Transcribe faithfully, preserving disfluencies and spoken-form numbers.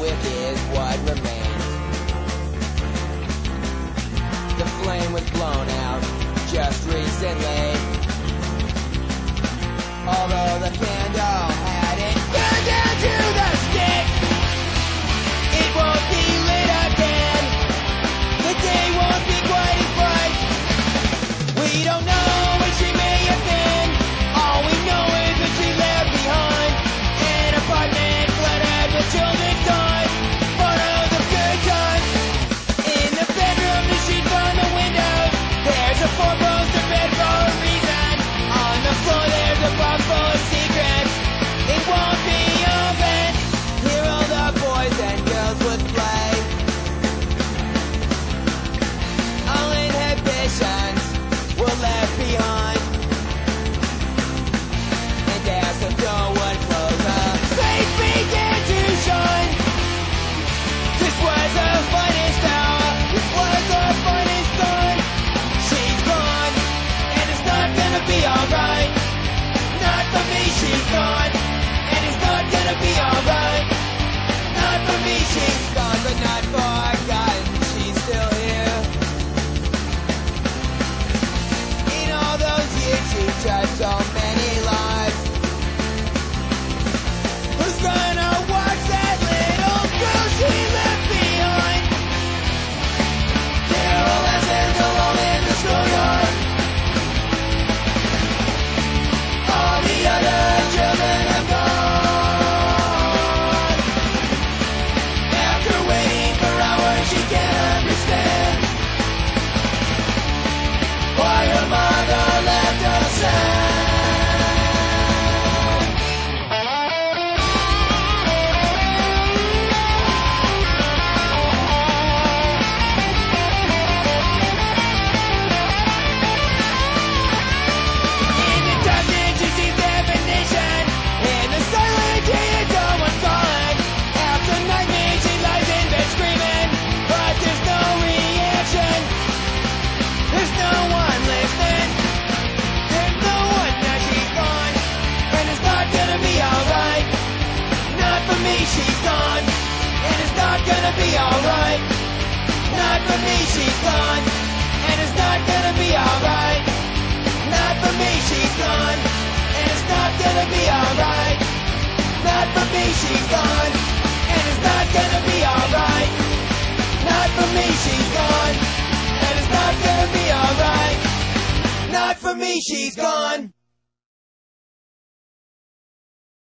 it is what remains. The flame was blown out just recently, although the candle hadn't burned down to the stick. It won't be lit again. The day won't be quite as bright. We don't know what she may have been. All we know is that she left behind an apartment cluttered with children's toys, photos of good times. In the bedroom, the sheet from the windows, there's a four-poster bed for a reason. On the floor, there's a box full of secrets. It won't be open. Here all the boys and girls would play. All inhibitions were left behind, and as the door would close, a face began to shine. This was her finest hour. This was her finest time. She's gone, and it's not gonna be alright. Not for me, she's gone, and it's not gonna be alright. Not for me, she's gone, but not forgotten. She's still here. In all those years, she touched so many lives. Who's gonna watch that little girl she left behind? Carol Anson alone in the schoolyard. All the other children have gone. After waiting for hours, she can't understand why her mother left her sad. In the darkness, she sees definition. In the silence, she hears someone calling. After nightmare, she lies in bed screaming, but there's no reaction. There's no one listening. There's no one. Now she's gone, and it's not gonna be alright. Not for me, she's gone, and it's not gonna be alright. Not for me, she's gone, and it's not gonna be alright. Not for me, she's gone, and it's not gonna be alright. Not for me, she's gone, and it's not gonna be alright. Not for me, she's gone, and it's not gonna be alright. Not for me, she's gone.